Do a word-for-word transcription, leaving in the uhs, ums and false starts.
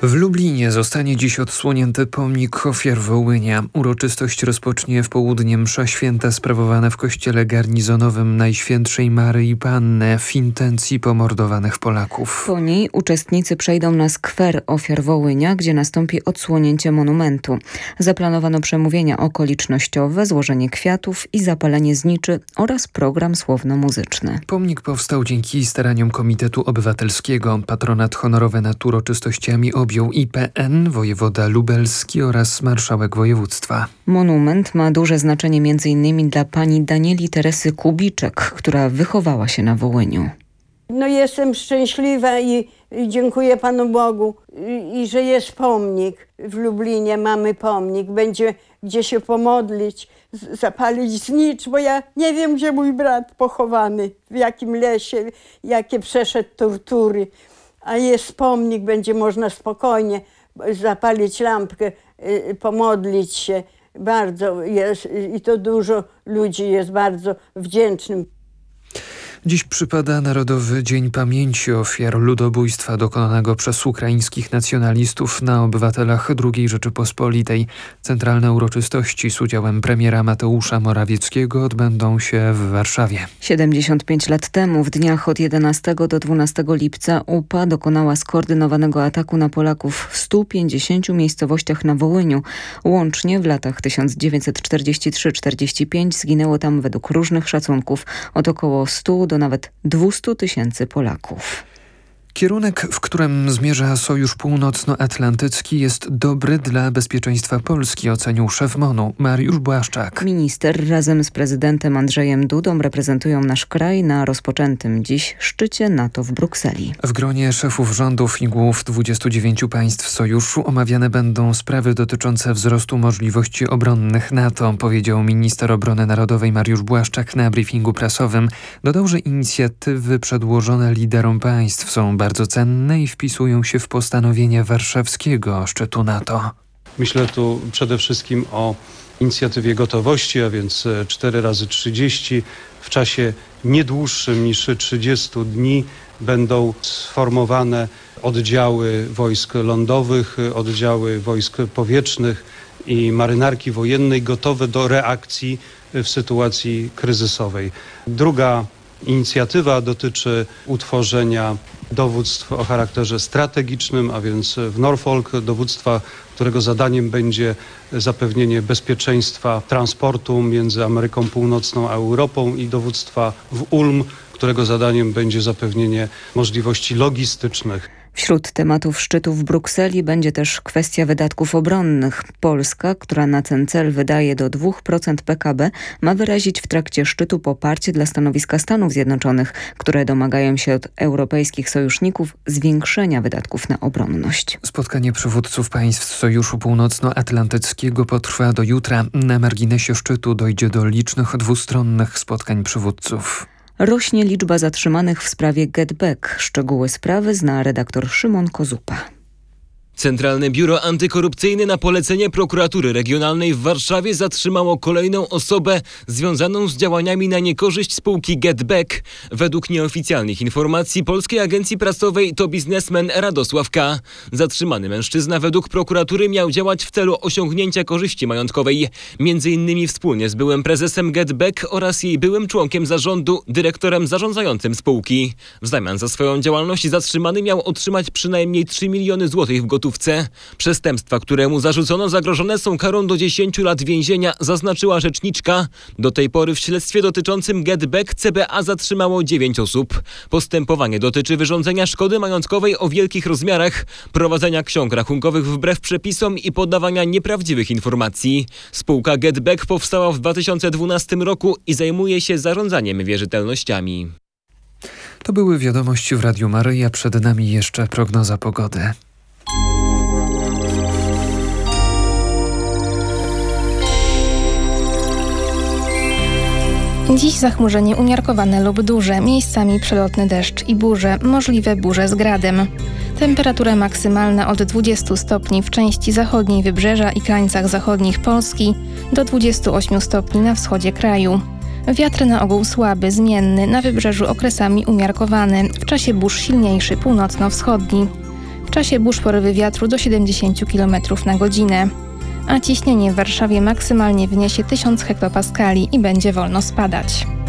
W Lublinie zostanie dziś odsłonięty pomnik ofiar Wołynia. Uroczystość rozpocznie w południe msza święta sprawowana w kościele garnizonowym Najświętszej Maryi Panny w intencji pomordowanych Polaków. Po niej uczestnicy przejdą na skwer ofiar Wołynia, gdzie nastąpi odsłonięcie monumentu. Zaplanowano przemówienia okolicznościowe, złożenie kwiatów i zapalenie zniczy oraz program słowno-muzyczny. Pomnik powstał dzięki staraniom Komitetu Obywatelskiego. Patronat honorowy nad uroczystościami objął I P N, wojewoda lubelski oraz marszałek województwa. Monument ma duże znaczenie między innymi dla pani Danieli Teresy Kubiczek, która wychowała się na Wołyniu. No jestem szczęśliwa i, i dziękuję Panu Bogu, i, i że jest pomnik. W Lublinie mamy pomnik, będzie gdzie się pomodlić, z, zapalić znicz, bo ja nie wiem, gdzie mój brat pochowany, w jakim lesie, jakie przeszedł tortury. A jest pomnik, będzie można spokojnie zapalić lampkę, pomodlić się. Bardzo jest i to dużo ludzi jest bardzo wdzięcznym. Dziś przypada Narodowy Dzień Pamięci Ofiar Ludobójstwa dokonanego przez ukraińskich nacjonalistów na obywatelach drugiej Rzeczypospolitej. Centralne uroczystości z udziałem premiera Mateusza Morawieckiego odbędą się w Warszawie. siedemdziesiąt pięć lat temu, w dniach od jedenastego do dwunastego lipca, U P A dokonała skoordynowanego ataku na Polaków w stu pięćdziesięciu miejscowościach na Wołyniu. Łącznie w latach tysiąc dziewięćset czterdziesty trzeci do czterdziestego piątego zginęło tam według różnych szacunków od około stu do nawet dwustu tysięcy Polaków. Kierunek, w którym zmierza Sojusz Północnoatlantycki, jest dobry dla bezpieczeństwa Polski, ocenił szef M O N-u Mariusz Błaszczak. Minister razem z prezydentem Andrzejem Dudą reprezentują nasz kraj na rozpoczętym dziś szczycie NATO w Brukseli. W gronie szefów rządów i głów dwudziestu dziewięciu państw sojuszu omawiane będą sprawy dotyczące wzrostu możliwości obronnych NATO, powiedział minister obrony narodowej Mariusz Błaszczak na briefingu prasowym. Dodał, że inicjatywy przedłożone liderom państw są bardzo cenne i wpisują się w postanowienia warszawskiego szczytu NATO. Myślę tu przede wszystkim o inicjatywie gotowości, a więc cztery razy trzydzieści. W czasie nie dłuższym niż trzydziestu dni będą sformowane oddziały wojsk lądowych, oddziały wojsk powietrznych i marynarki wojennej gotowe do reakcji w sytuacji kryzysowej. Druga inicjatywa dotyczy utworzenia dowództw o charakterze strategicznym, a więc w Norfolk, dowództwa, którego zadaniem będzie zapewnienie bezpieczeństwa transportu między Ameryką Północną a Europą, i dowództwa w Ulm, którego zadaniem będzie zapewnienie możliwości logistycznych. Wśród tematów szczytu w Brukseli będzie też kwestia wydatków obronnych. Polska, która na ten cel wydaje do dwóch procent P K B, ma wyrazić w trakcie szczytu poparcie dla stanowiska Stanów Zjednoczonych, które domagają się od europejskich sojuszników zwiększenia wydatków na obronność. Spotkanie przywódców państw Sojuszu Północnoatlantyckiego potrwa do jutra. Na marginesie szczytu dojdzie do licznych dwustronnych spotkań przywódców. Rośnie liczba zatrzymanych w sprawie GetBack. Szczegóły sprawy zna redaktor Szymon Kozupa. Centralne Biuro Antykorupcyjne na polecenie Prokuratury Regionalnej w Warszawie zatrzymało kolejną osobę związaną z działaniami na niekorzyść spółki GetBack. Według nieoficjalnych informacji Polskiej Agencji Prasowej to biznesmen Radosław K. Zatrzymany mężczyzna według prokuratury miał działać w celu osiągnięcia korzyści majątkowej. Między innymi wspólnie z byłym prezesem GetBack oraz jej byłym członkiem zarządu, dyrektorem zarządzającym spółki. W zamian za swoją działalność zatrzymany miał otrzymać przynajmniej trzy miliony złotych w gotówce. Przestępstwa, które mu zarzucono, zagrożone są karą do dziesięciu lat więzienia, zaznaczyła rzeczniczka. Do tej pory w śledztwie dotyczącym GetBack C B A zatrzymało dziewięć osób. Postępowanie dotyczy wyrządzenia szkody majątkowej o wielkich rozmiarach, prowadzenia ksiąg rachunkowych wbrew przepisom i podawania nieprawdziwych informacji. Spółka GetBack powstała w dwa tysiące dwunastym roku i zajmuje się zarządzaniem wierzytelnościami. To były wiadomości w Radiu Maryja. Przed nami jeszcze prognoza pogody. Dziś zachmurzenie umiarkowane lub duże, miejscami przelotny deszcz i burze, możliwe burze z gradem. Temperatura maksymalna od dwudziestu stopni w części zachodniej wybrzeża i krańcach zachodnich Polski do dwudziestu ośmiu stopni na wschodzie kraju. Wiatr na ogół słaby, zmienny, na wybrzeżu okresami umiarkowany, w czasie burz silniejszy północno-wschodni. W czasie burz porywy wiatru do siedemdziesiąt kilometrów na godzinę. A ciśnienie w Warszawie maksymalnie wyniesie tysiąc hektopaskali i będzie wolno spadać.